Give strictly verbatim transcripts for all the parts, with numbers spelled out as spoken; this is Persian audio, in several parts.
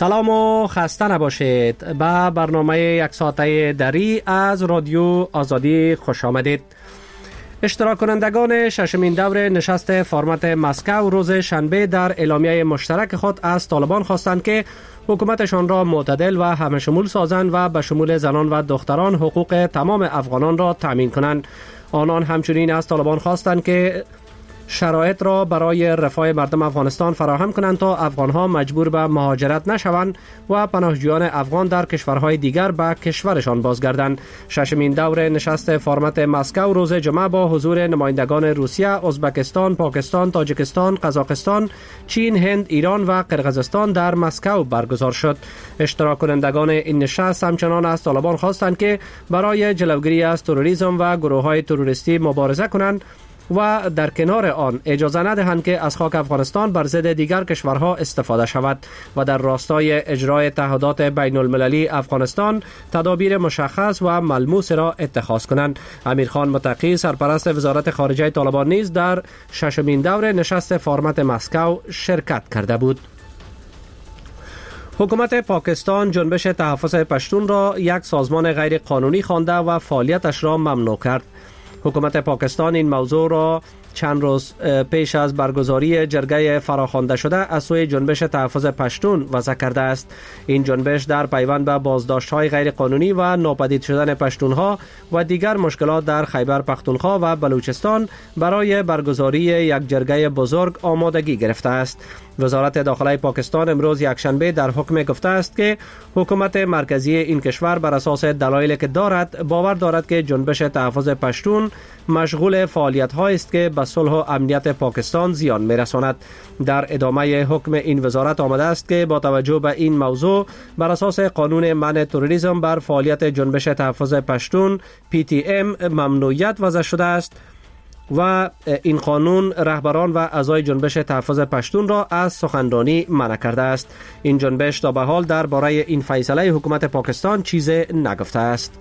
سلام و خسته نباشید. به برنامه یک ساعته دری از رادیو آزادی خوش آمدید. اشتراک کنندگان ششمین دور نشست فرمت مسکو روز شنبه در اعلامیه مشترک خود از طالبان خواستند که حکومتشان را معتدل و همه شمول سازند و به شمول زنان و دختران حقوق تمام افغانان را تامین کنند. آنان همچنین از طالبان خواستند که شرایط را برای رفاه مردم افغانستان فراهم کنند تا افغانها مجبور به مهاجرت نشوند و پناهجویان افغان در کشورهای دیگر به کشورشان بازگردند. ششمین دور نشست فرمت مسکو روز جمعه با حضور نمایندگان روسیه، ازبکستان، پاکستان، تاجیکستان، قزاقستان، چین، هند، ایران و قرقیزستان در مسکو برگزار شد. اشتراک کنندگان این نشست همچنان از طالبان خواستند که برای جلوگیری از تروریسم و گروه‌های تروریستی مبارزه کنند و در کنار آن اجازه ندهند که از خاک افغانستان بر ضد دیگر کشورها استفاده شود و در راستای اجرای تعهدات بین المللی افغانستان تدابیر مشخص و ملموس را اتخاذ کنند. امیرخان متقی سرپرست وزارت خارجه طالبان نیز در ششمین دور نشست فرمت مسکو شرکت کرده بود. حکومت پاکستان جنبش تحفظ پشتون را یک سازمان غیر قانونی خوانده و فعالیتش را ممنوع کرد. حکومت پاکستان این موضوع را چند روز پیش از برگزاری جرگه فراخوانده شده از سوی جنبش تحفظ پشتون وضع کرده است. این جنبش در پیوند به بازداشت‌های غیر قانونی و ناپدید شدن پشتونها و دیگر مشکلات در خیبر پختونخوا و بلوچستان برای برگزاری یک جرگه بزرگ آمادگی گرفته است. وزارت داخله پاکستان امروز یکشنبه در حکم گفته است که حکومت مرکزی این کشور بر اساس دلایلی که دارد باور دارد که جنبش تحفظ پشتون مشغول فعالیت‌هایی است که به صلح و امنیت پاکستان زیان می‌رساند. در ادامه حکم این وزارت آمده است که با توجه به این موضوع بر اساس قانون منع تروریسم بر فعالیت جنبش تحفظ پشتون پی تی ام ممنوعیت وضع شده است و این قانون رهبران و اعضای جنبش تحفظ پشتون را از سخنرانی منع کرده است. این جنبش تا به حال درباره این فیصله حکومت پاکستان چیزی نگفته است.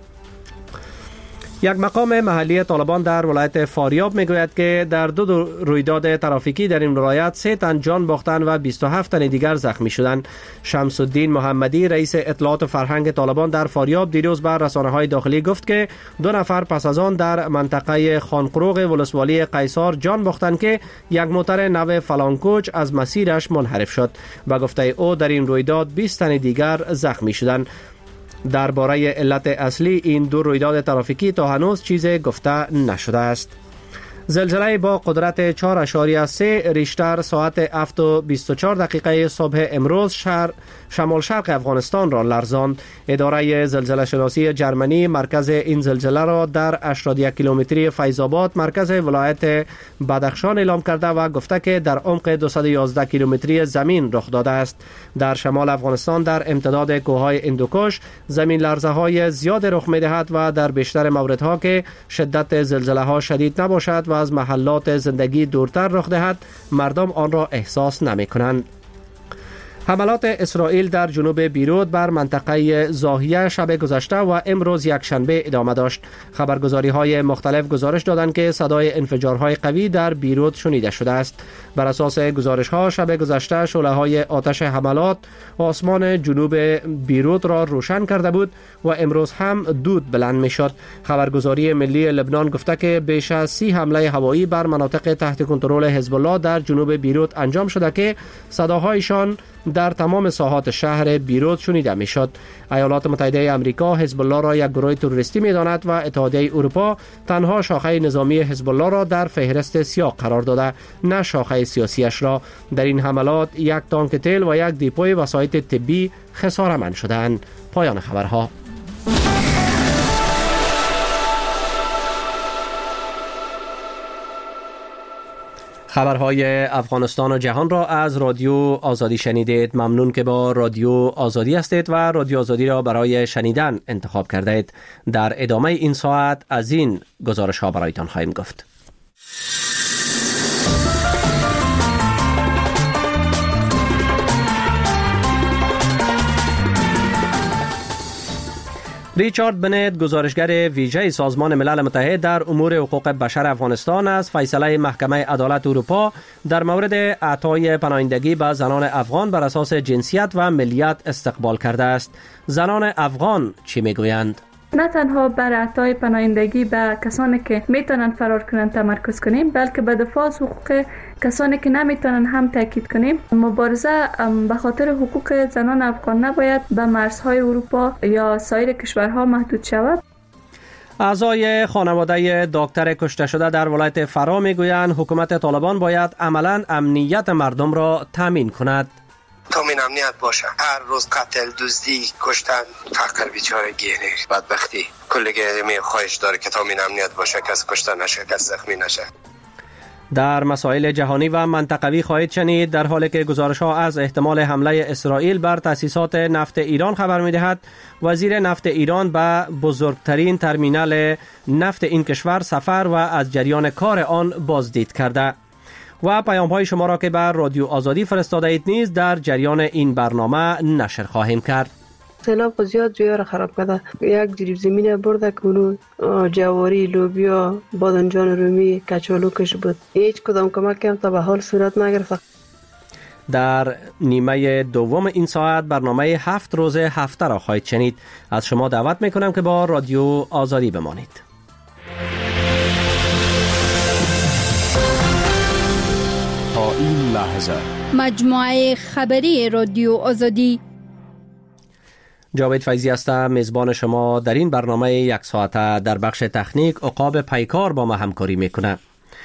یک مقام محلی طالبان در ولایت فاریاب میگوید که در دو, دو رویداد ترافیکی در این ولایت سه تن جان باختند و بیست و هفت تن دیگر زخمی شدند. شمس الدین محمدی رئیس اطلاعات و فرهنگ طالبان در فاریاب دیروز بر رسانه‌های داخلی گفت که دو نفر پس از آن در منطقه خانقروغ ولسوالی قیصار جان باختند که یک موتر نو فلانکوچ از مسیرش منحرف شد و گفته او در این رویداد بیست تن دیگر زخمی شدند. درباره علت اصلی این دو رویداد ترافیکی تا هنوز چیزی گفته نشده است. زلزله با قدرت چهار اشاریه سه ریشتر ساعت هفت و بیست و چهار دقیقه صبح امروز شهر شمال شرق افغانستان را لرزاند. اداره زلزله شناسی جرمنی مرکز این زلزله را در هشتاد و یک کیلومتری فیض‌آباد مرکز ولایت بدخشان اعلام کرده و گفته که در عمق دویست و یازده کیلومتری زمین رخ داده است. در شمال افغانستان در امتداد کوههای هندوکش زمین لرزه های زیاد رخ می‌دهد و در بیشتر موردها که شدت زلزله ها شدید نباشد و از محلات زندگی دورتر رخ دهد مردم آن را احساس نمی کنند. حملات اسرائیل در جنوب بیروت بر منطقه زاهیه شب گذشته و امروز یک شنبه ادامه داشت. خبرگزاری های مختلف گزارش دادند که صدای انفجارهای قوی در بیروت شنیده شده است. بر اساس گزارش ها شب گذشته شعله های آتش حملات آسمان جنوب بیروت را روشن کرده بود و امروز هم دود بلند می شد. خبرگزاری ملی لبنان گفته که بیش از سی حمله هوایی بر مناطق تحت کنترل حزب الله در جنوب بیروت انجام شده که صداهایشان در تمام ساحات شهر بیروت شنیده می شد. ایالات متحده آمریکا حزب الله را یک گروه تروریستی می داند و اتحادیه اروپا تنها شاخه نظامی حزب الله را در فهرست سیاه قرار داده، نه شاخه سیاسیش را. در این حملات یک تانک تیل و یک دیپوی وسایط طبی خساره‌مند شدند. پایان خبرها. خبرهای افغانستان و جهان را از رادیو آزادی شنیدید. ممنون که با رادیو آزادی هستید و رادیو آزادی را برای شنیدن انتخاب کرده اید. در ادامه این ساعت از این گزارش ها برایتان خواهیم گفت. ریچارد بنت، گزارشگر ویژه سازمان ملل متحد در امور حقوق بشر افغانستان، از فیصله محکمه عدالت اروپا در مورد اعطای پناهندگی به زنان افغان بر اساس جنسیت و ملیت استقبال کرده است. زنان افغان چی میگویند؟ نه تنها بر اعطای پناهندگی به کسانی که میتونن فرار کنن تمرکز کنیم، بلکه به دفاع از حقوق کسانی که نمیتونن هم تاکید کنیم. مبارزه به خاطر حقوق زنان افغان نباید به مرزهای اروپا یا سایر کشورها محدود شود. اعضای خانواده دکتر کشته شده در ولایت فرا میگویند حکومت طالبان باید عملاً امنیت مردم را تامین کند. تامین امنیت باشه. هر روز قتل، دزدی، کشتن، فقر، بیچارگی، بدبختی، کلی می خواهش داره که تامین امنیت باشه، کس کشته نشه، کس زخمی نشه. در مسائل جهانی و منطقوی خواهید شنید در حالی که گزارش‌ها از احتمال حمله اسرائیل بر تأسیسات نفت ایران خبر می‌دهد. وزیر نفت ایران به بزرگترین ترمینال نفت این کشور سفر و از جریان کار آن بازدید کرده. و پیام‌های شما را که بر رادیو آزادی فرستاده اید نیز در جریان این برنامه نشر خواهیم کرد. سیلاب زیاد جویا را خراب کرده. یک جریب زمین برده کنون جواری، لوبیا، بادنجان رومی، کچالو کش بود. هیچ کدام کمک هم تا به حال صورت نگرفت. در نیمه دوم این ساعت برنامه هفت روز هفته را خواهید شنید. از شما دعوت میکنم که با رادیو آزادی بمانید. تا این لحظه مجموعه خبری رادیو آزادی. جاوید فیضی هستم، میزبان شما در این برنامه یک ساعته. در بخش تکنیک عقاب پیکار با ما همکاری میکنه.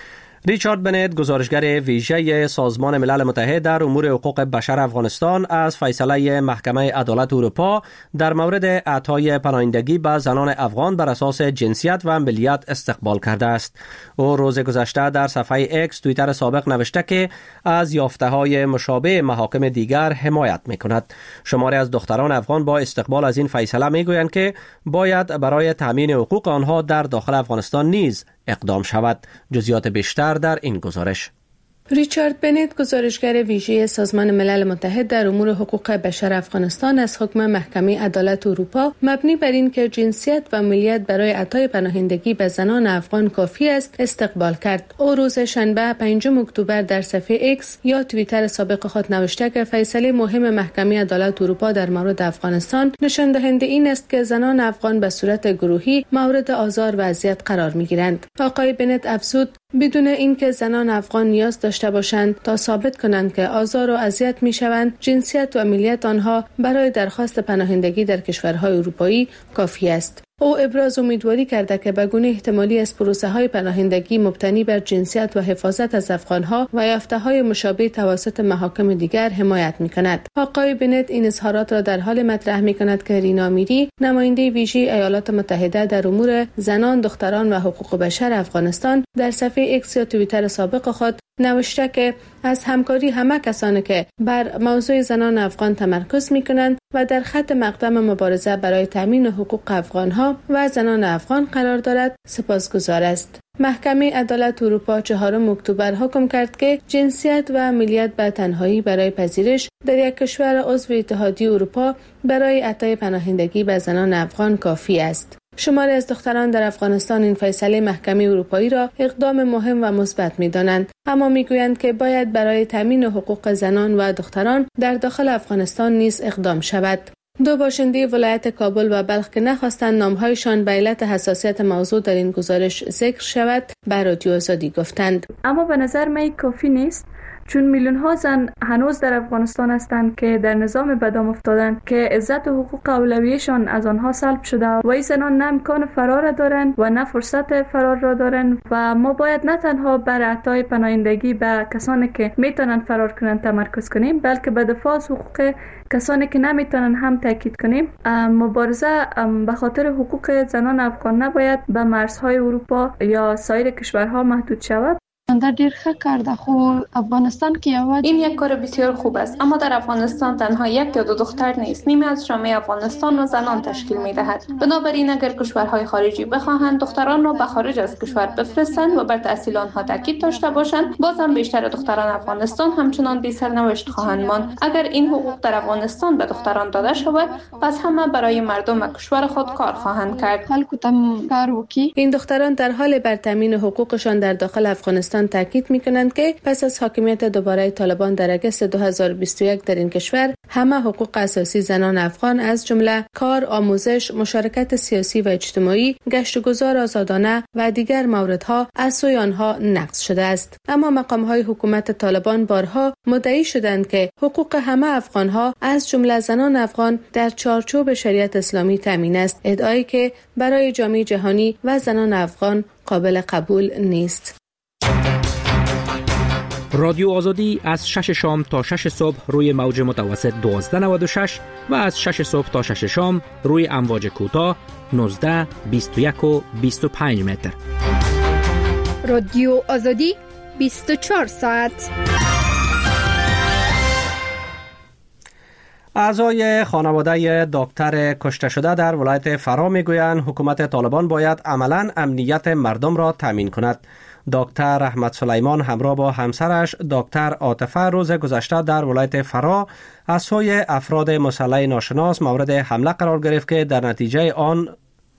ریچارد بنت، گزارشگر ویژه سازمان ملل متحد در امور حقوق بشر افغانستان، از فیصله محکمه عدالت اروپا در مورد اعطای پناهندگی به زنان افغان بر اساس جنسیت و ملیت استقبال کرده است. او روز گذشته در صفحه اکس توییتر سابق نوشته که از یافته‌های مشابه محاکم دیگر حمایت می‌کند. شماری از دختران افغان با استقبال از این فیصله می‌گویند که باید برای تامین حقوق آنها در داخل افغانستان نیز اقدام شود. جزئیات بیشتر در این گزارش. ریچارد بنت، گزارشگر ویژه سازمان ملل متحد در امور حقوق بشر افغانستان، از حکم محکمه عدالت اروپا مبنی بر این که جنسیت و ملیت برای اعطای پناهندگی به زنان افغان کافی است استقبال کرد. او روز شنبه پنجم اکتبر در صفحه ایکس یا توییتر سابق خود نوشته که فیصله مهم محکمه عدالت اروپا در مورد افغانستان نشان دهنده این است که زنان افغان به صورت گروهی مورد آزار و اذیت قرار می‌گیرند. آقای بنت افزود بدون اینکه زنان افغان نیاز داشته باشند تا ثابت کنند که آزار و اذیت می‌شوند، جنسیت و ملیت آنها برای درخواست پناهندگی در کشورهای اروپایی کافی است. او ابراز امیدواری کرده که به گونه احتمالی از پروسه‌های پناهندگی مبتنی بر جنسیت و حفاظت از افغان‌ها و یافته‌های مشابه توسط محاکم دیگر حمایت می‌کند. آقای بنت این اظهارات را در حال مطرح می‌کند که رینا میری، نماینده ویژه ایالات متحده در امور زنان، دختران و حقوق بشر افغانستان، در صفحه ایکس یا توییتر سابق خود نوشته که از همکاری همه کسانی که بر موضوع زنان افغان تمرکز می‌کنند و در خط مقدم مبارزه برای تامین حقوق افغان‌ها و زنان افغان قرار دارد سپاسگزار است. محکمه عدالت اروپا چهارم اکتبر حکم کرد که جنسیت و ملیت به تنهایی برای پذیرش در یک کشور عضو اتحادیه اروپا برای اعطای پناهندگی به زنان افغان کافی است. شماری از دختران در افغانستان این فیصله محکمه اروپایی را اقدام مهم و مثبت می‌دانند، اما می‌گویند که باید برای تامین حقوق زنان و دختران در داخل افغانستان نیز اقدام شود. دو باشنده ولایت کابل و بلخ که نخواستند نام‌هایشان به علت حساسیت موضوع در این گزارش ذکر شود، به رادیو آزادی گفتند. اما به نظر من کافی نیست، چون میلیون ها زن هنوز در افغانستان هستند که در نظام بدام افتادند که عزت و حقوق اولویه‌شان از آنها سلب شده و این زنان نه امکان فرار دارند و نه فرصت فرار را دارند و ما باید نه تنها بر اعطای پناهندگی به کسانی که میتونن فرار کنند تمرکز کنیم، بلکه به دفاع از حقوق کسانی که نمیتونن هم تاکید کنیم. مبارزه به خاطر حقوق زنان افغان نباید به مرزهای اروپا یا سایر کشورها محدود شود. در ډیر ښه کار ده، خو افغانستان کې یوازې این یک کار بسیار خوب است، اما در افغانستان تنها یک یا دو دختر نیست، نیمی از جامعه افغانستان و زنان تشکیل می‌دهد. بنابراین اگر کشورهای خارجی بخواهند دختران را به خارج از کشور بفرستند و بر تحصیل آنها تاکید داشته باشند، باز هم بیشتر دختران افغانستان همچنان بی سرنوشت خواهند ماند. اگر این حقوق در افغانستان به دختران داده شود، پس همه برای مردم کشور خود کار خواهند کرد. این دختران در حال بر تامین حقوقشان در داخل افغانستان تاکید می‌کنند که پس از حاکمیت دوباره طالبان در اگست دو هزار و بیست و یک در این کشور، همه حقوق اساسی زنان افغان از جمله کار، آموزش، مشارکت سیاسی و اجتماعی، گشت و گذار آزادانه و دیگر موردها از سوی آنها نقض شده است. اما مقام‌های حکومت طالبان بارها مدعی شدند که حقوق همه افغان‌ها از جمله زنان افغان در چارچوب شریعت اسلامی تامین است، ادعایی که برای جامعه جهانی و زنان افغان قابل قبول نیست. رادیو آزادی از شش شام تا شش صبح روی موج متوسط دوازده نود و شش و از شش صبح تا شش شام روی امواج کوتاه نوزده، بیست و یک و بیست و پنج متر. رادیو آزادی بیست و چهار ساعت. اعضای خانواده دکتر کشته شده در ولایت فرا میگویند حکومت طالبان باید عملاً امنیت مردم را تامین کند. دکتر احمد سلیمان همراه با همسرش دکتر عاطفه روز گذشته در ولایت فرا از سوی افراد مسلح ناشناس مورد حمله قرار گرفت که در نتیجه آن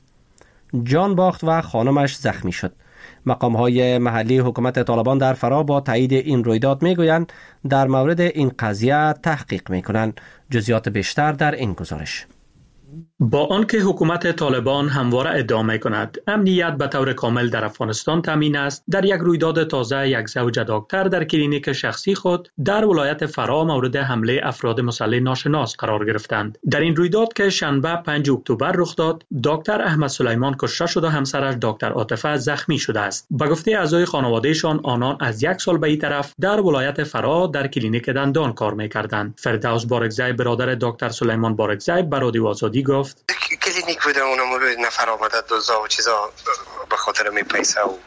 جان باخت و خانمش زخمی شد. مقام‌های محلی حکومت طالبان در فرا با تایید این رویداد میگویند در مورد این قضیه تحقیق میکنند. جزئیات بیشتر در این گزارش. با آنکه حکومت طالبان همواره ادعا می‌کند امنیت به طور کامل در افغانستان تامین است، در یک رویداد تازه یک زوج دکتر در کلینیک شخصی خود در ولایت فرا مورد حمله افراد مسلح ناشناس قرار گرفتند. در این رویداد که شنبه پنجم اکتبر رخ داد، دکتر احمد سلیمان کشته شد و همسرش دکتر عاطفه زخمی شده است. به گفته اعضای خانوادهشان، آنان از یک سال به این طرف در ولایت فرا در کلینیک دندان کار می‌کردند. فردوس بارکزی برادر دکتر سلیمان بارکزی به رادیو آزادی گفت: کلینیک بوده، اونم روی نفر آمده دوزا و چیزا به خاطر می پیسه و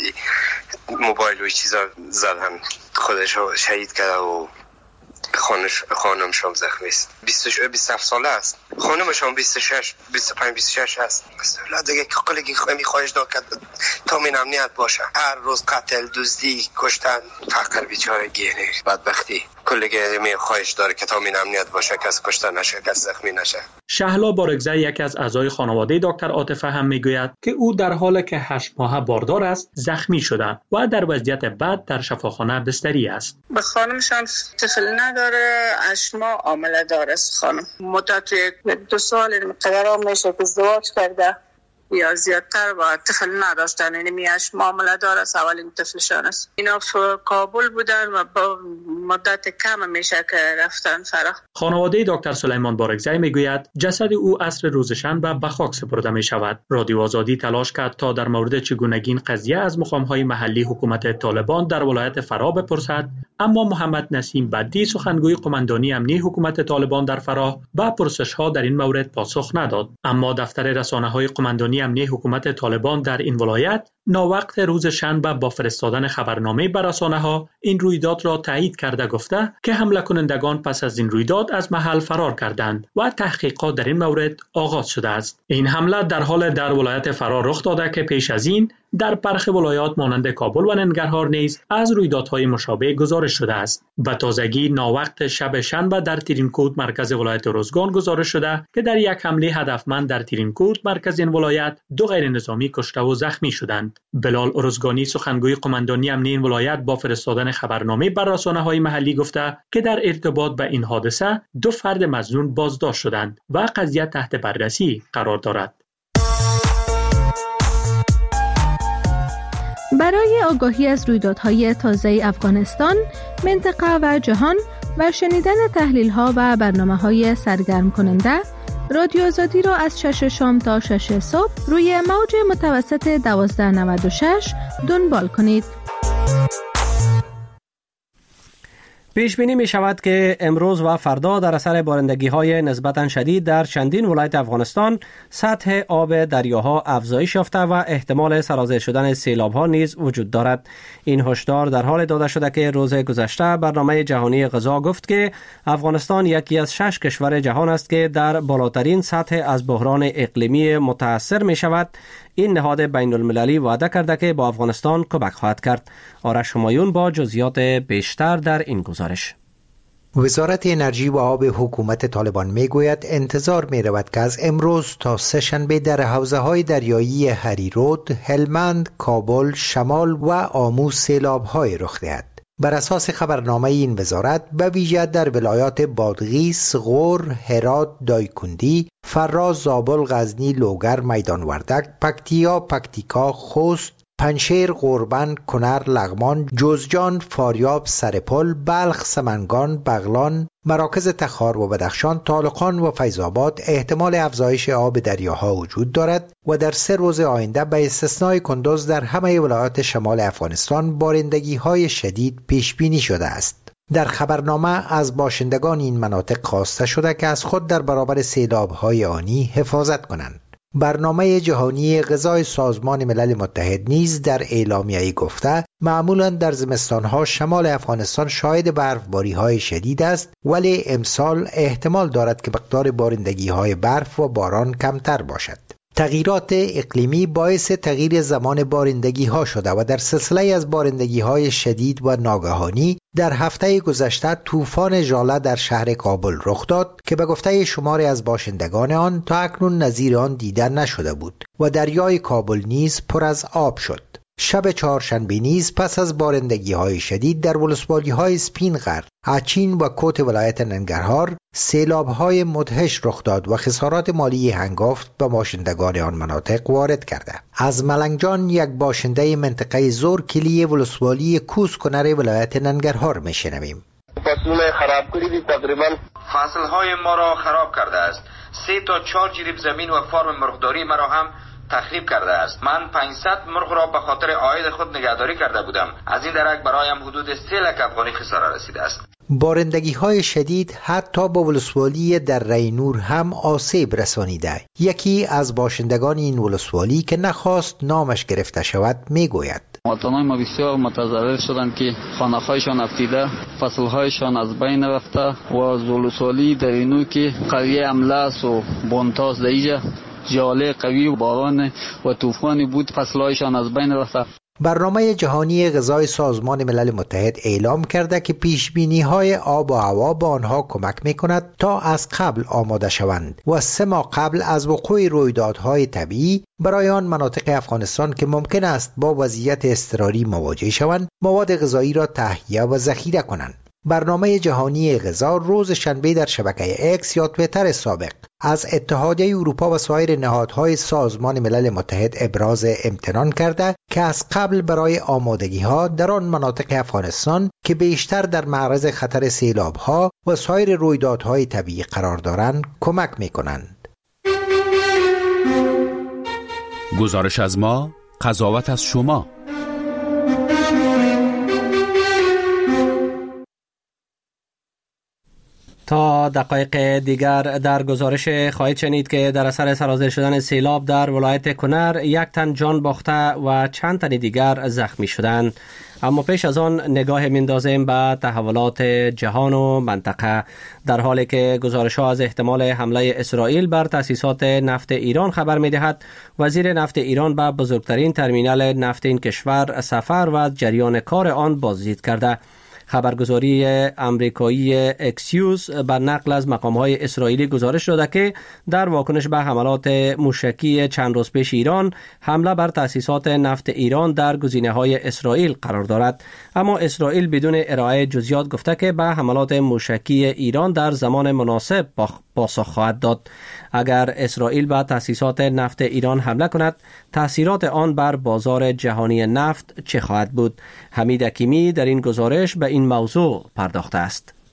موبایل و چیزا زدن، خودش رو شهید کرده و خانش خانمش هم زخمی است. بیست و هفت ساله است. خانمش هم بیست و شش بیست و پنج بیست و شش است. مثلا دیگه کلی خمی خواهش داد که تامین امنیت باشه. هر روز قتل، دزدی، کشتن، فقر بیچاره گیره، بدبختی. کلی می خواهش داره که تامین امنیت باشه، کس کشته نشه، کس زخمی نشه. شهلا بارکزی یکی از اعضای خانواده دکتر عاطفه هم میگوید که او در حالی که هشت ماه باردار است زخمی شده و در وضعیت بد در شفاخانه بستری است. به خانمش هم طفل نداره، هشت ماه حامله داره است. خانم مدت دو سال مقدار میشه که ازدواج کرده یا زیادتر و طفل نداشتن، یعنی میاش معامله داره است، اولین طفلشان است. اینا في کابل بودن و با مدت کم میشه که رفتن فرا. خانواده دکتر سلیمان بارکزی میگوید جسد او عصر روز شنبه به خاک سپرده می شود. رادیو آزادی تلاش کرد تا در مورد چگونگی این قضیه از مقام‌های محلی حکومت طالبان در ولایت فرا بپرسد، اما محمد نسیم بدی سخنگوی قماندانی امنی حکومت طالبان در فرا به پرسش‌ها در این مورد پاسخ نداد. اما دفتر رسانه‌های قماندانی امنی حکومت طالبان در این ولایت ناوقت روز شنبه با فرستادن خبرنامه به رسانه‌ها این رویداد را تایید کرده گفته که حمله کنندگان پس از این رویداد از محل فرار کردند و تحقیقات در این مورد آغاز شده است. این حمله در حال در ولایت فرا رخ داده که پیش از این در برخی ولایات مانند کابل و ننگرهار نیز از رویدادهای مشابه گزارش شده است. به تازگی ناوقت شب شنبه در ترینکوت مرکز ولایت ارزگان گزارش شده که در یک حمله هدفمند در ترینکوت مرکز این ولایت دو غیر نظامی کشته و زخمی شدند. بلال ارزگانی سخنگوی قماندانی امنی این ولایت با فرستادن خبرنامه بر رسانه‌های محلی گفته که در ارتباط به این حادثه دو فرد مظنون بازداشت شدند و قضیه تحت بررسی قرار دارد. برای آگاهی از رویدادهای تازه افغانستان، منطقه و جهان و شنیدن تحلیل‌ها و برنامه‌های سرگرم کننده، رادیو آزادی را از شش شام تا شش صبح روی موج متوسط دوازده نود و شش دنبال کنید. پیش بینی می شود که امروز و فردا در اثر بارندگی های نسبتاً شدید در چندین ولایت افغانستان سطح آب دریاها افزایش یافته و احتمال سرازیر شدن سیلاب ها نیز وجود دارد. این هشدار در حال داده شده که روز گذشته برنامه جهانی غذا گفت که افغانستان یکی از شش کشور جهان است که در بالاترین سطح از بحران اقلیمی متاثر می شود. این نهاد بین المللی وعده کرده که با افغانستان کمک خواهد کرد. آرش همایون با جزئیات بیشتر در این گزارش. وزارت انرژی و آب حکومت طالبان می گوید انتظار می رود که از امروز تا سه شنبه در حوزه های دریایی هریرود، هلمند، کابل، شمال و آمو سیلاب های رخ دهد. بر اساس خبرنامه این وزارت به ویژه در ولایات بادغیس، غور، هرات، دایکندی، فراز، زابل، غزنی، لوگر، میدان وردک، پکتیا، پکتیکا، خوست، پنشیر، قربن، کنر، لغمان، جوزجان، فاریاب، سرپل، بلخ، سمنگان، بغلان، مراکز تخار و بدخشان، طالقان و فیض‌آباد احتمال افزایش آب دریاها وجود دارد و در سه روز آینده به استثنای کندوز در همه ولایات شمال افغانستان بارندگی‌های شدید پیش بینی شده است. در خبرنامه از باشندگان این مناطق خواسته شده که از خود در برابر سیلاب‌های آنی حفاظت کنند. برنامه جهانی غذای سازمان ملل متحد نیز در اعلامیه‌ای گفته معمولاً در زمستان‌ها شمال افغانستان شاهد برفباری‌های شدید است، ولی امسال احتمال دارد که مقدار بارندگی‌های برف و باران کمتر باشد. تغییرات اقلیمی باعث تغییر زمان بارندگی‌ها شده و در سلسله از بارندگی‌های شدید و ناگهانی در هفته گذشته طوفان ژاله در شهر کابل رخ داد که به گفته شماری از باشندگان آن تا اکنون نظیر آن دیده نشده بود و دریای کابل نیز پر از آب شد. شب چهارشنبه نیز پس از بارندگی‌های شدید در ولسوالی‌های سپینغر، اچین و کوت ولایت ننگرهار سیلاب‌های مدهش رخ داد و خسارات مالی هنگفت به باشندگان آن مناطق وارد کرده. از ملنگجان یک باشنده منطقه زور کلی ولسوالی کوس کنر ولایت ننگرهار میشنویم. فصلونه خراب کردی، تقریبا فصل‌های ما را خراب کرده است. سه تا چهار جریب زمین و فارم مرغداری مرا هم تخریب کرده است. من پانصد مرغ را به خاطر عاید خود نگهداری کرده بودم. از این درک برایم حدود سه لک افغانی خساره رسیده است. بارندگی های شدید حتی با ولسوالی در رینور هم آسیب رسانیده. یکی از باشندگان این ولسوالی که نخواست نامش گرفته شود میگوید: مواطنان ما بسیار متضرر شدند که خانه‌هایشان افتیده، فصل‌هایشان از بین رفته و از ولسوالی در رینور که قریه املاس و بونتاس دیجا جاله قوی و باران و طوفانی بود، فصل‌هایشان از بین رفته. برنامه جهانی غذای سازمان ملل متحد اعلام کرده که پیشبینی‌های آب و هوا به آنها کمک می‌کند تا از قبل آماده شوند و سه ماه قبل از وقوع رویدادهای طبیعی برای آن مناطق افغانستان که ممکن است با وضعیت اضطراری مواجه شوند مواد غذایی را تهیه و ذخیره کنند. برنامه جهانی غذا روز شنبه در شبکه اکس یا توییتر سابق از اتحادیه اروپا و سایر نهادهای سازمان ملل متحد ابراز امتنان کرده که از قبل برای آمادگی‌ها در آن مناطق افغانستان که بیشتر در معرض خطر سیلاب‌ها و سایر رویدادهای طبیعی قرار دارند کمک می‌کنند. گزارش از ما، قضاوت از شما. تا دقایق دیگر در گزارش خواهید شنید که در اثر سرازیر شدن سیلاب در ولایت کنر یک تن جان باخته و چند تن دیگر زخمی شدند. اما پیش از آن نگاه میندازیم به تحولات جهان و منطقه، در حالی که گزارش‌ها از احتمال حمله اسرائیل بر تأسیسات نفت ایران خبر می‌دهد. وزیر نفت ایران به بزرگترین ترمینال نفت این کشور سفر و جریان کار آن بازدید کرده. خبرگزاری امریکایی اکسیوس بر نقل از مقام‌های اسرائیلی گزارش داده که در واکنش به حملات موشکی چند روز پیش ایران، حمله بر تأسیسات نفت ایران در گزینه‌های اسرائیل قرار دارد. اما اسرائیل بدون ارائه جزئیات گفته که به حملات موشکی ایران در زمان مناسب پاسخ خواهد داد. اگر اسرائیل به تأسیسات نفت ایران حمله کند، تأثیرات آن بر بازار جهانی نفت چه خواهد بود؟ حمید حکیمی در این گزارش به این موضوع پرداخته است.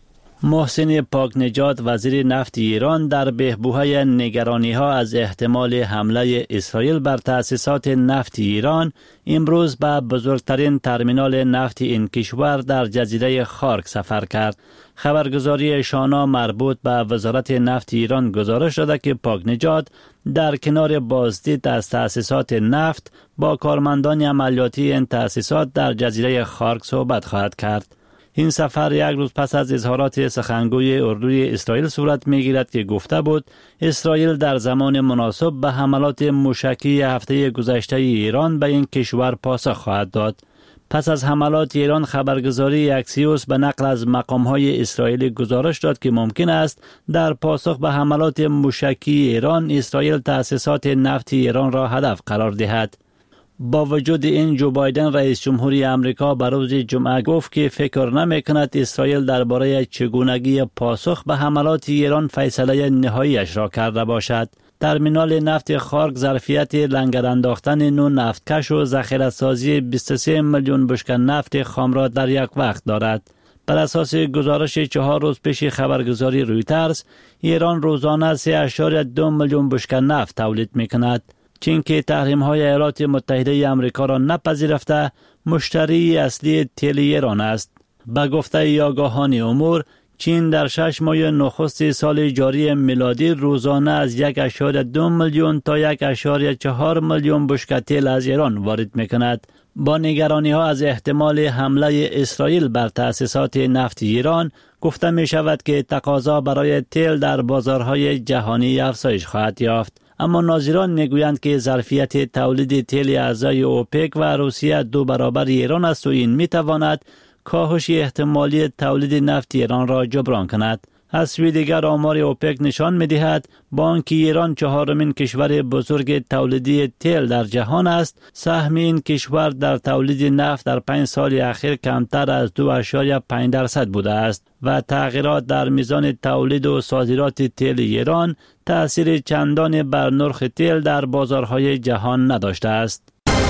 محسن پاکنژاد وزیر نفت ایران در بحبوحه نگرانی‌ها از احتمال حمله اسرائیل بر تأسیسات نفت ایران امروز به بزرگترین ترمینال نفت این کشور در جزیره خارک سفر کرد. خبرگزاری شانا مربوط به وزارت نفت ایران گزارش داده که پاکنژاد در کنار بازدید از تأسیسات نفت با کارمندان عملیاتی این تأسیسات در جزیره خارک صحبت خواهد کرد. این سفر یک روز پس از اظهارات سخنگوی اردوی اسرائیل صورت می‌گیرد که گفته بود اسرائیل در زمان مناسب به حملات موشکی هفته گذشته ایران به این کشور پاسخ خواهد داد. پس از حملات ایران خبرگزاری اکسیوس به نقل از مقام‌های اسرائیلی گزارش داد که ممکن است در پاسخ به حملات موشکی ایران اسرائیل تأسیسات نفت ایران را هدف قرار دهد. با وجود این جو بایدن رئیس جمهوری آمریکا بر روز جمعه گفت که فکر نمی‌کند اسرائیل درباره چگونگی پاسخ به حملات ایران فیصله نهاییش را کرده باشد. ترمینال نفت خارک ظرفیت لنگر انداختن نو نفتکش و ذخیره‌سازی بیست و سه میلیون بشکه نفت خام را در یک وقت دارد. بر اساس گزارش چهار روز پیش خبرگزاری رویترز، ایران روزانه سه اشاری دو میلیون بشکه نفت تولید می‌کند. چین که تحریم‌های ایالات متحده آمریکا را نپذیرفته، مشتری اصلی تیل ایران است. به گفته آگاهان امور، چین در شش ماه نخست سال جاری میلادی روزانه از یک اشاری دو میلیون تا یک اشاری چهار میلیون بشکه تیل از ایران وارد می‌کند. با نگرانی‌ها از احتمال حمله اسرائیل بر تأسیسات نفت ایران، گفته می‌شود که تقاضا برای تیل در بازارهای جهانی افزایش خواهد یافت. اما ناظران میگویند که ظرفیت تولید تیل اعضای اوپک و روسیه دو برابر ایران است و این میتواند کاهش احتمالی تولید نفت ایران را جبران کند. از سوی دیگر آمار اوپک نشان می‌دهد با آنکه ایران چهارمین کشور بزرگ تولیدی تیل در جهان است، سهم این کشور در تولید نفت در پنج سال اخیر کمتر از دو اشاریه پنج درصد بوده است و تغییرات در میزان تولید و صادرات تیل ایران تأثیر چندانی بر نرخ تیل در بازارهای جهان نداشته است.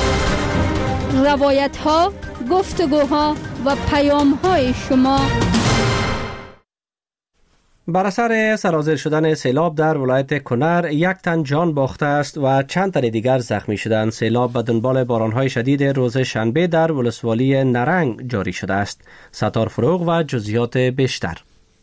روایت‌ها، گفتگوها و پیام‌های شما. بر اثر سرازیر شدن سیلاب در ولایت کنر یک تن جان باخته است و چند تن دیگر زخمی شدند. سیلاب به دنبال بارانهای شدید روز شنبه در ولسوالی نرنگ جاری شده است. ستار فروغ و جزئیات بیشتر.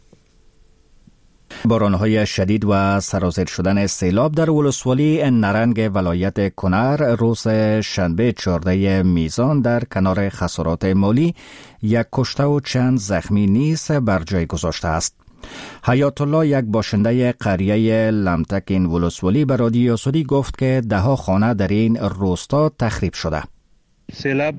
بارانهای شدید و سرازیر شدن سیلاب در ولسوالی نرنگ ولایت کنر روز شنبه چهارده میزان در کنار خسارات مالی یک کشته و چند زخمی نیز بر جای گذاشته است. حیات الله، یک باشنده قریه لمتک این ولسوالی، به رادیو آزادی گفت که ده ها خانه در این روستا تخریب شده. سیلاب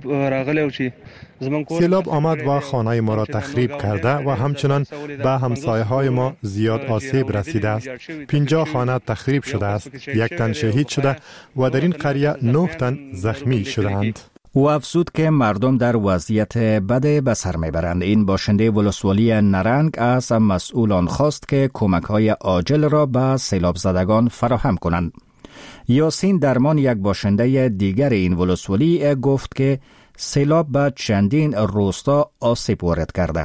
سیلاب آمد و خانه ما را تخریب کرده و همچنان به همسایه های ما زیاد آسیب رسیده است. پنجاه خانه تخریب شده است، یک تن شهید شده و در این قریه نه تن زخمی شدند. او افزود که مردم در وضعیت بد به سر میبرند. این باشنده ولسوالی نرنگ از مسئولان خواست که کمک‌های عاجل را به سیلاب زدگان فراهم کنند. یاسین درمان، یک باشنده دیگر این ولسوالی، گفت که سیلاب به چندین روستا آسیب وارد کرده.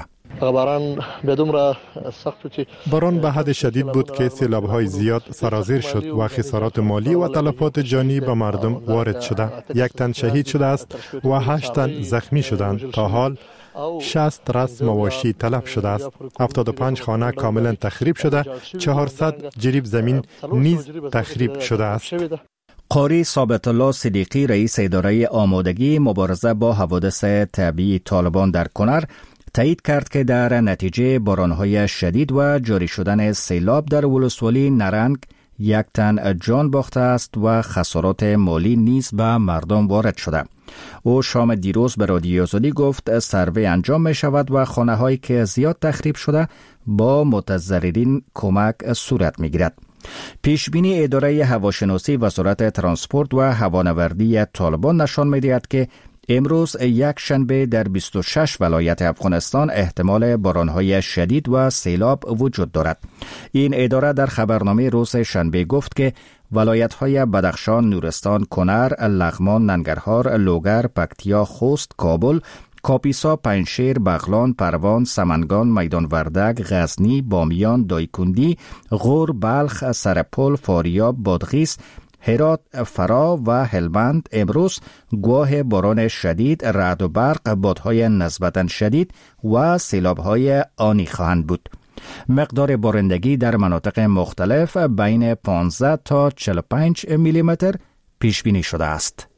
باران به حد شدید بود که سیلاب‌های زیاد سرازیر شد و خسارات مالی و تلفات جانی به مردم وارد شده. یک تن شهید شده است و هشت تن زخمی شدند. تا حال شصت رس مواشی تلف شده است. هفتاد و پنج خانه کاملا تخریب شده. چهارصد جریب زمین نیز تخریب شده است. قاری ثابت الله صدیقی، رئیس اداره آمادگی مبارزه با حوادث طبیعی طالبان در کنر، تایید کرد که در نتیجه بارانهای شدید و جاری شدن سیلاب در ولسوالی نرنگ یک تن جان باخته است و خسارات مالی نیز به مردم وارد شده. او شام دیروز به رادیو آزادی گفت سروی انجام می شود و خانه هایی که زیاد تخریب شده با متضررین کمک صورت می گیرد. پیشبینی اداره هواشناسی وزارت ترانسپورت و هوانوردی طالبان نشان می دهد که امروز یک شنبه در بیست و شش ولایت افغانستان احتمال بارانهای شدید و سیلاب وجود دارد. این اداره در خبرنامه روز شنبه گفت که ولایت‌های بدخشان، نورستان، کنر، لغمان، ننگرهار، لوگر، پکتیا، خوست، کابل، کاپیسا، پنجشیر، بغلان، پروان، سمنگان، میدان وردک، غزنی، بامیان، دایکندی، غور، بلخ، سرپل، فاریاب، بادغیس، هرات، فرا و هلمند امروز گواه باران شدید، رعد و برق، بادهای نسبتاً شدید و سیلاب‌های آنی خواهند بود. مقدار بارندگی در مناطق مختلف بین پانزده تا چهل و پنج میلیمتر پیش بینی شده است.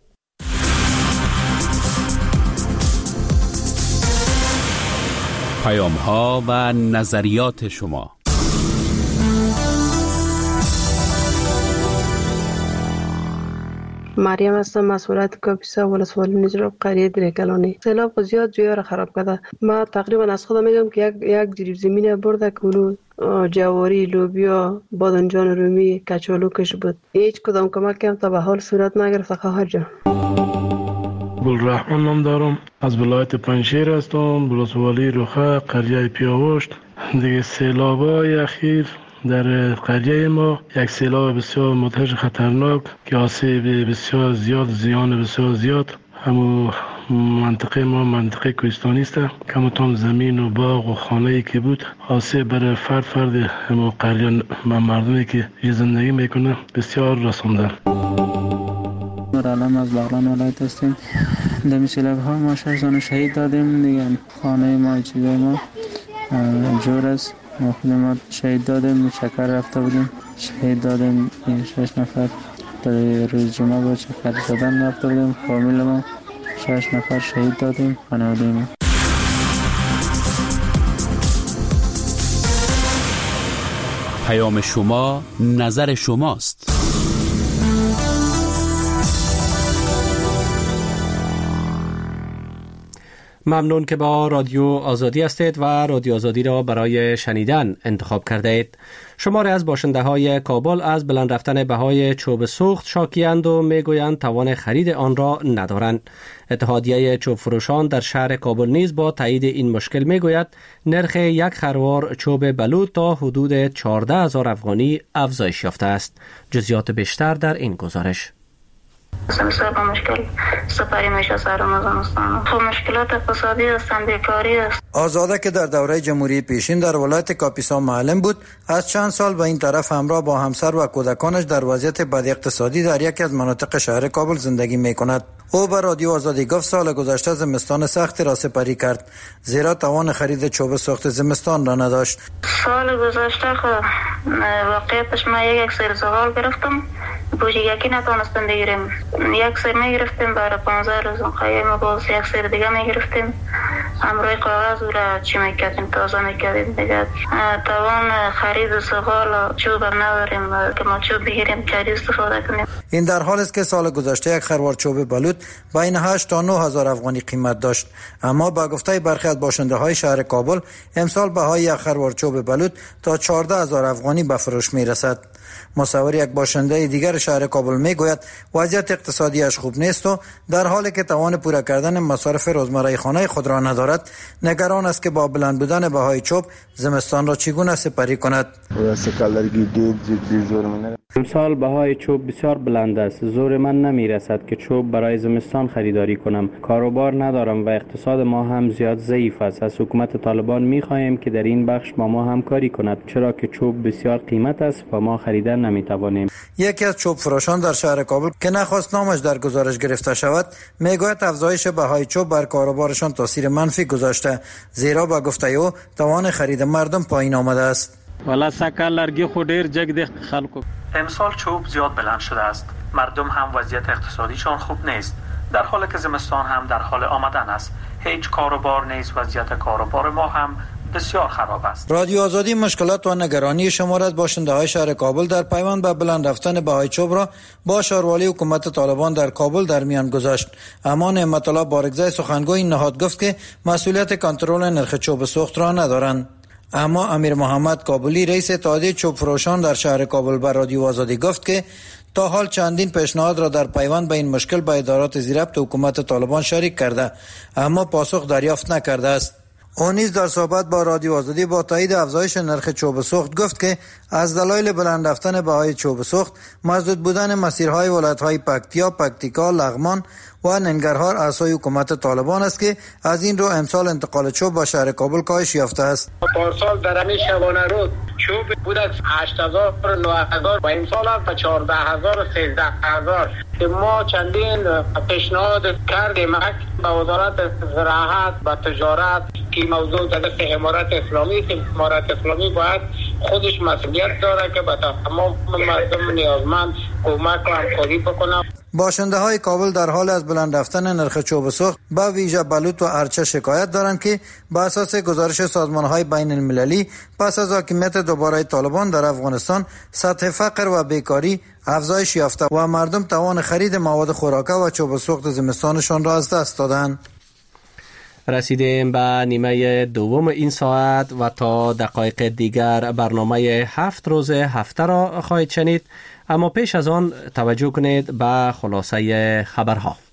پیام‌ها و نظریات شما. مریم هستم، مسئولیت کاپیسا ولسوالی نجراب قریه درکلانی. سیلاب زیاد جویا را خراب کرده. ما تقریبا از خودم میگم که یک یک جریب زمین برده که اونو جواری، لوبیا، بادنجان رومی، کچالو کش بود. هیچ کدام کمک کم تا به حال صورت نگرفت خواهر جان. گلرحمن نام دارم، از ولایت پنجشیر هستم، ولسوالی روخه قریه پیاوشت. دیگه سیلابای اخیر در قریه ما یک سیلاب بسیار مدهش خطرناک که آسیب بسیار زیاد، زیان بسیار زیاد همو منطقه ما منطقه کوهستانی است. کمتان زمین و باغ و خانه‌ای که بود آسیب برای فرد فرد همو قریه مردمی که زندگی میکنه بسیار رسانده. علم از بغلان ولایت هستیم. در سیلاب ها ما شش زن شهید دادیم دیگه. خانه ما چیزای ما جور است. ما خود ما شهید دادیم، شکر رفته بودیم شهید دادیم. شش نفر در روز جمعه با شکر زدن رفته بودیم. فامیل ما شش نفر شهید دادیم. خانواده ما. پیام شما نظر شماست. ممنون که با رادیو آزادی هستید و رادیو آزادی را برای شنیدن انتخاب کرده اید. شماری از باشنده های کابل از بلند رفتن بهای چوب سوخت شاکیند و میگویند توان خرید آن را ندارند. اتحادیه چوب فروشان در شهر کابل نیز با تایید این مشکل میگوید نرخ یک خروار چوب بلوط تا حدود چهارده هزار افغانی افزایش یافته است. جزئیات بیشتر در این گزارش. سمسر با مشکل سپری میشه سر افغانستان. خب مشکلات اقتصادی هستند، بیکاری است. آزاده که در دوره جمهوری پیشین در ولایت کاپیسا معلم بود، از چند سال به این طرف همراه با همسر و کودکانش در وضعیت بد اقتصادی در یکی از مناطق شهر کابل زندگی میکند. او به رادیو آزادی گفت سال گذشته زمستان سختی را سپری کرد، زیرا توان خرید چوب سوخت زمستان را نداشت. سال گذشته خب واقعیتش ما یک سر زغال گرفتم، بوجی یکی نتونستم بگیریم. یک سر میگرفتیم برای پانزده روز، خیلی ما باز یک سر دیگه میگرفتیم. همراه کاغذ او را چی میکردیم، تازه میکردیم دیگه. توان خرید زغال چوب نداریم که ما چوب بگیریم چاری استفاده کنیم. این در حال است که سال گذشته یک خروار چوب بلوط بین هشت تا نه هزار افغانی قیمت داشت، اما با گفته برخی از باشنده های شهر کابل امسال بهای یک خروار چوب بلوط تا چهارده هزار افغانی به فروش میرسد. مصور یک باشنده دیگر شهر کابل میگوید وضعیت اقتصادیش خوب نیست و در حالی که توان پورا کردن مصارف روزمره خانه خود را ندارد، نگران است که با بلند بودن بهای چوب زمستان را چگونه سپری کند. امسال بهای چوب بسیار بلند است. زور من نمیرسد که چوب برای زمستان خریداری کنم. کاروبار ندارم و اقتصاد ما هم زیاد ضعیف است. از حکومت طالبان میخواهیم که در این بخش با ما همکاری کند، چرا که چوب بسیار قیمت است و ما خریدن نمیتوانیم. یکی از چوب فروشان در شهر کابل که نخواست نامش در گزارش گرفته شود میگوید افزایش بهای چوب بر کاروبارشان تاثیر منفی گذاشته، زیرا با گفته او توان خرید مردم پایین آمده است. والا سکه لرگی خود دیر جگ ده خلکو. امسال چوب زیاد بلند شده است. مردم هم وضعیت اقتصادیشان خوب نیست، در حالی که زمستان هم در حال آمدن است. هیچ کاروبار نیست، وضعیت کاروبار ما هم بسیار خراب است. رادیو آزادی مشکلات و نگرانی شما را از باشنده های شهر کابل در پیوند به بلند رفتن بهای چوب را با شاروالی حکومت طالبان در کابل در میان گذاشت. اما نعمت الله بارگزای سخنگوی این نهاد گفت که مسئولیت کنترل نرخ چوب سوخت را ندارند. اما امیر محمد کابلی رئیس اتحادیه چوب فروشان در شهر کابل بر رادیو آزادی گفت که تا حال چندین پیشنهاد را در پیوند به این مشکل با ادارات زیربط حکومت طالبان شریک کرده، اما پاسخ دریافت نکرده است. او نیز در صحبت با رادیو آزادی با تایید افزایش نرخ چوب سوخت گفت که از دلایل بلند رفتن بهای چوب سوخت، مسدود بودن مسیرهای ولایت‌های پکتیا، پکتیکا، لغمان و ننگرهار اعضای حکومت طالبان است که از این رو امسال انتقال چوب با شهر کابل کاهش یافته است. پارسال در همین شبانه روز چوب بود از هشت هزار و نه هزار و امسال است چهارده هزار و سیزده هزار که ما چندین پیشنهاد کردیم به وزارت زراعت و تجارت که موضوع در دست امارت اسلامی که امارت اسلامی باید خودش مسئولیت داره که به تمام مردم نیازمند کمک و همکاری بکنه. باشنده های کابل در حال از بلند رفتن نرخ چوب سرخ به ویژه بلوط و ارچه شکایت دارند که بر اساس گزارش سازمان های بین المللی پس از حاکمیت دوباره طالبان در افغانستان سطح فقر و بیکاری افزایش یافته و مردم توان خرید مواد خوراکه و چوب سوخت زمستانشان را از دست دادند. رسیدیم به نیمه دوم این ساعت و تا دقایق دیگر برنامه هفت روز هفته را خواهید شنید، اما پیش از آن توجه کنید به خلاصه خبرها.